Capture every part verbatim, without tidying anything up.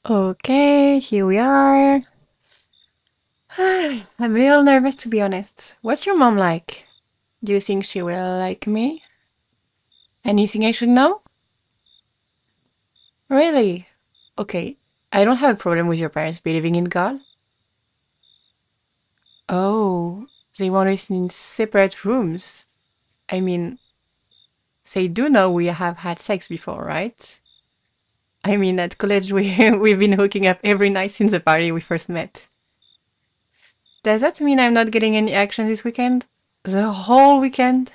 Okay, here we are. I'm a little nervous, to be honest. What's your mom like? Do you think she will like me? Anything I should know? Really? Okay, I don't have a problem with your parents believing in God. Oh, they want us in separate rooms. I mean, they do know we have had sex before, right? I mean, at college we, we've been hooking up every night since the party we first met. Does that mean I'm not getting any action this weekend? The whole weekend?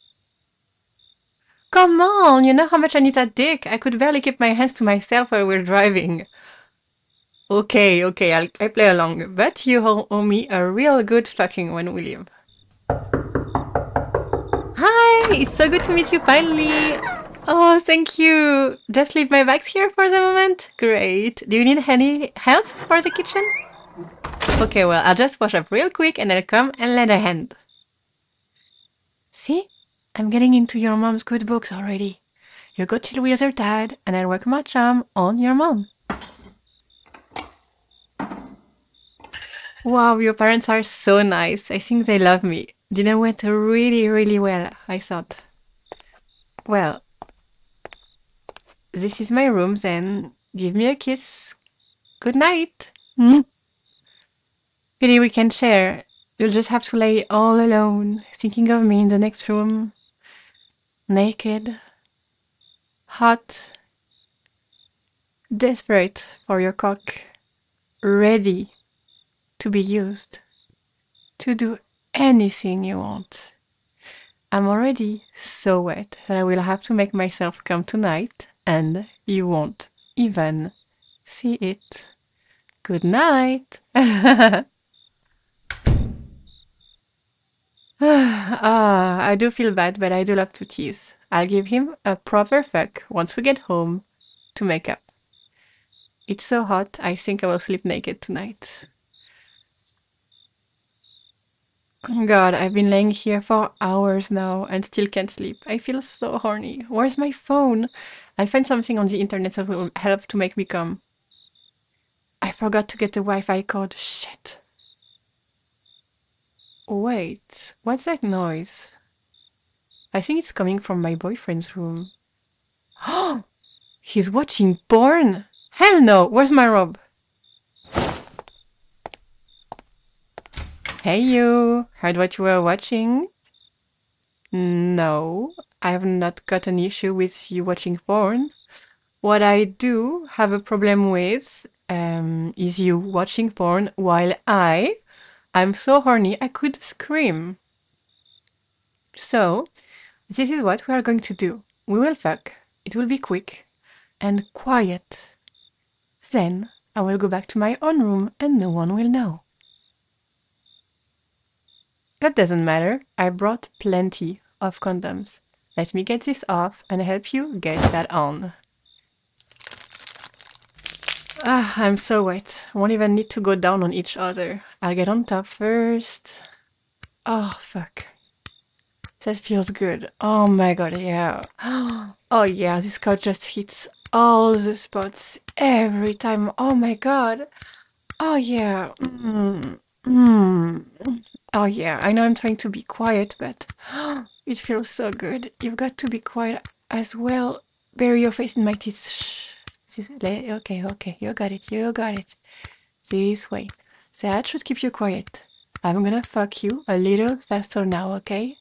Come on, you know how much I need that dick? I could barely keep my hands to myself while we're driving. Okay, okay, I'll, I play along, but you owe, owe me a real good fucking when we leave. Hi, it's so good to meet you finally. Oh, thank you. Just leave my bags here for the moment? Great. Do you need any help for the kitchen? Okay, well, I'll just wash up real quick and I'll come and lend a hand. See? I'm getting into your mom's good books already. You go chill with your dad, and I'll work my charm on your mom. Wow, your parents are so nice. I think they love me. Dinner went really, really well, I thought. Well, this is my room then. Give me a kiss. Good night. Mm. Pity we can share. You'll just have to lay all alone, thinking of me in the next room. Naked. Hot. Desperate for your cock. Ready to be used. To do anything you want. I'm already so wet that I will have to make myself come tonight, and you won't even see it. Good night. Ah, I do feel bad, but I do love to tease. I'll give him a proper fuck once we get home to make up. It's so hot, I think I will sleep naked tonight. God, I've been laying here for hours now and still can't sleep. I feel so horny. Where's my phone? I'll find something on the internet that will help to make me come. I forgot to get the Wi-Fi code. Shit. Wait, what's that noise? I think it's coming from my boyfriend's room. Oh, he's watching porn? Hell no, where's my robe? Hey you, heard what you were watching? No, I have not got an issue with you watching porn. What I do have a problem with um, is you watching porn while I, I'm so horny I could scream. So, this is what we are going to do. We will fuck, it will be quick and quiet. Then I will go back to my own room and no one will know. That doesn't matter, I brought plenty of condoms. Let me get this off and help you get that on. Ah, I'm so wet. Won't even need to go down on each other. I'll get on top first. Oh, fuck. That feels good. Oh my god, yeah. Oh yeah, this couch just hits all the spots every time. Oh my god. Oh yeah. Mm. Mm. Oh yeah, I know I'm trying to be quiet, but it feels so good. You've got to be quiet as well. Bury your face in my teeth. Shh. This, okay, okay, you got it, you got it. This way. That should keep you quiet. I'm gonna fuck you a little faster now, okay?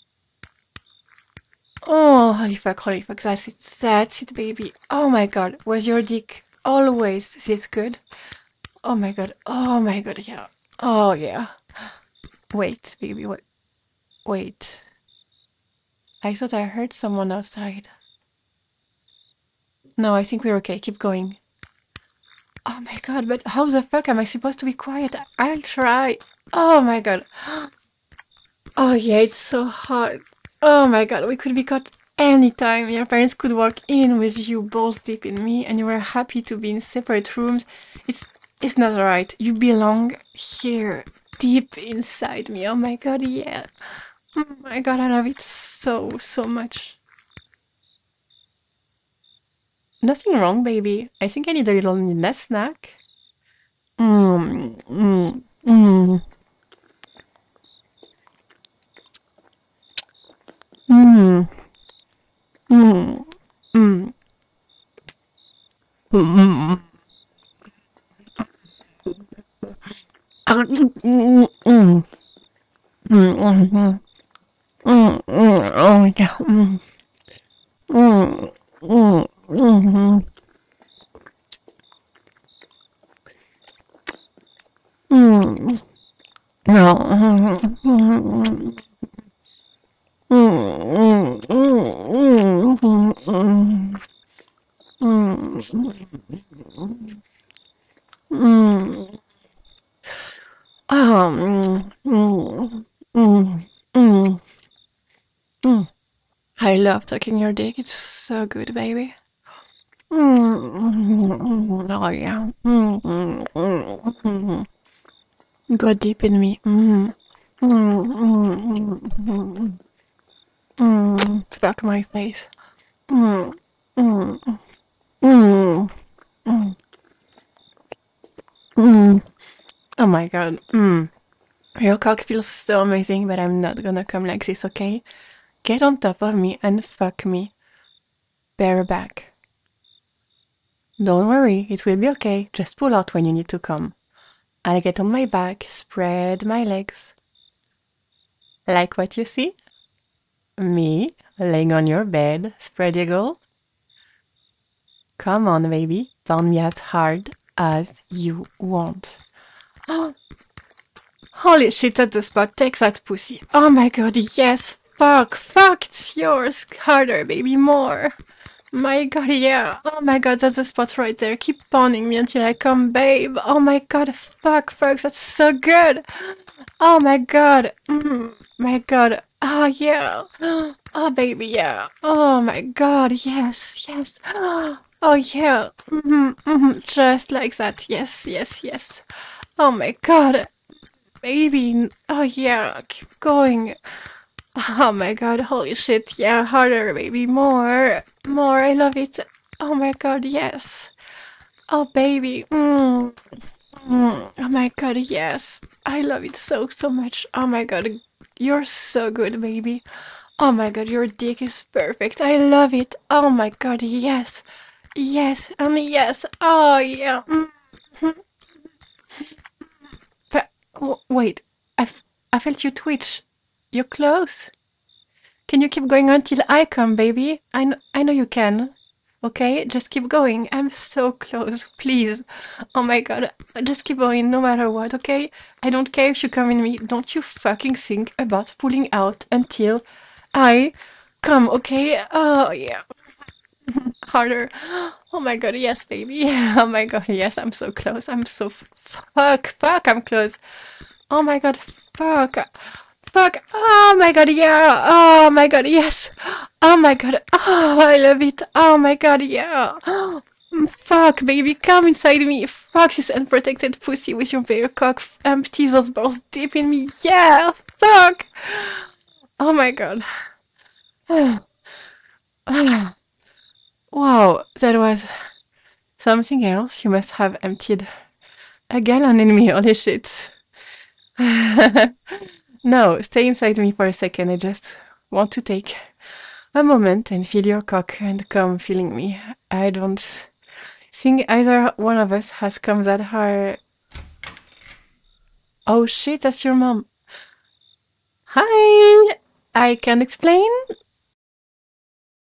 Oh, holy fuck, holy fuck, that's it, that's it, baby. Oh my god, was your dick always this good? Oh my god, oh my god, yeah. Oh yeah. Wait, baby, wait. Wait. I thought I heard someone outside. No, I think we're okay, keep going. Oh my god, but how the fuck am I supposed to be quiet? I'll try. Oh my god. Oh yeah, it's so hot. Oh my god, we could be caught anytime. Your parents could walk in with you balls deep in me and you were happy to be in separate rooms. It's it's not right. You belong here, deep inside me. Oh my god, yeah. Oh my god, I love it so, so much. Nothing wrong, baby. I think I need a little nest snack. Mm, mm, mm, mm, mm, mm, mm, mm, mm, mm, mm, mm. Mm, mm, oh yeah. Mm, mm, mm, mm, mm. No. Mm, mm, mm, mm, mm, mm, mm. Ah, mm, mm, mm, mm, mm. I love sucking your dick. It's so good, baby. Mm, mm, oh yeah. Mm, mm, mm, mm. Go deep in me. Mm. Mm, mm, mm, mm, mm. Fuck my face. Mm, mm, mm, mm, mm. Oh my god. Mm. Your cock feels so amazing, but I'm not gonna come like this, okay? Get on top of me and fuck me. Bareback. Don't worry, it will be okay. Just pull out when you need to come. I'll get on my back, spread my legs. Like what you see? Me, laying on your bed, spread eagle. Come on, baby. Pound me as hard as you want. Holy shit, that's the spot. Take that pussy. Oh my god, yes. Fuck, fuck, it's yours. Harder, baby, more. My god, yeah. Oh my god, that's the spot right there. Keep pounding me until I come, babe. Oh my god, fuck, fuck, that's so good. Oh my god. Mm, my god. Oh yeah. Oh baby, yeah. Oh my god, yes, yes. Oh yeah. Mm-hmm, mm-hmm. Just like that. Yes, yes, yes. Oh my god. Baby. Oh yeah. Keep going. Oh my god, holy shit. Yeah, harder, baby. More. More. I love it. Oh my god, yes. Oh baby. Mm. Mm. Oh my god, yes. I love it so, so much. Oh my god, you're so good, baby. Oh my god, your dick is perfect. I love it. Oh my god, yes. Yes, and yes. Oh yeah. Mm. But, w- wait, I, f- I felt you twitch. You're close. Can you keep going until I come, baby? I, kn- I know you can. Okay, just keep going. I'm so close, please. Oh my god, just keep going no matter what, okay? I don't care if you come in me. Don't you fucking think about pulling out until I come, okay? Oh yeah. Harder. Oh my god, yes, baby. Oh my god, yes, I'm so close. I'm so f- fuck, fuck, I'm close. Oh my god, fuck. Fuck. Oh my god, yeah. Oh my god, yes. Oh my god. Oh, I love it. Oh my god, yeah. Fuck, baby, come inside me. Fuck this unprotected pussy with your bare cock. Empty those balls deep in me. Yeah, fuck. Oh my god. Wow, that was something else. You must have emptied a gallon in me. Holy shit. No, stay inside me for a second. I just want to take a moment and feel your cock and come feeling me. I don't think either one of us has come that hard. Oh shit, that's your mom. Hi! I can explain?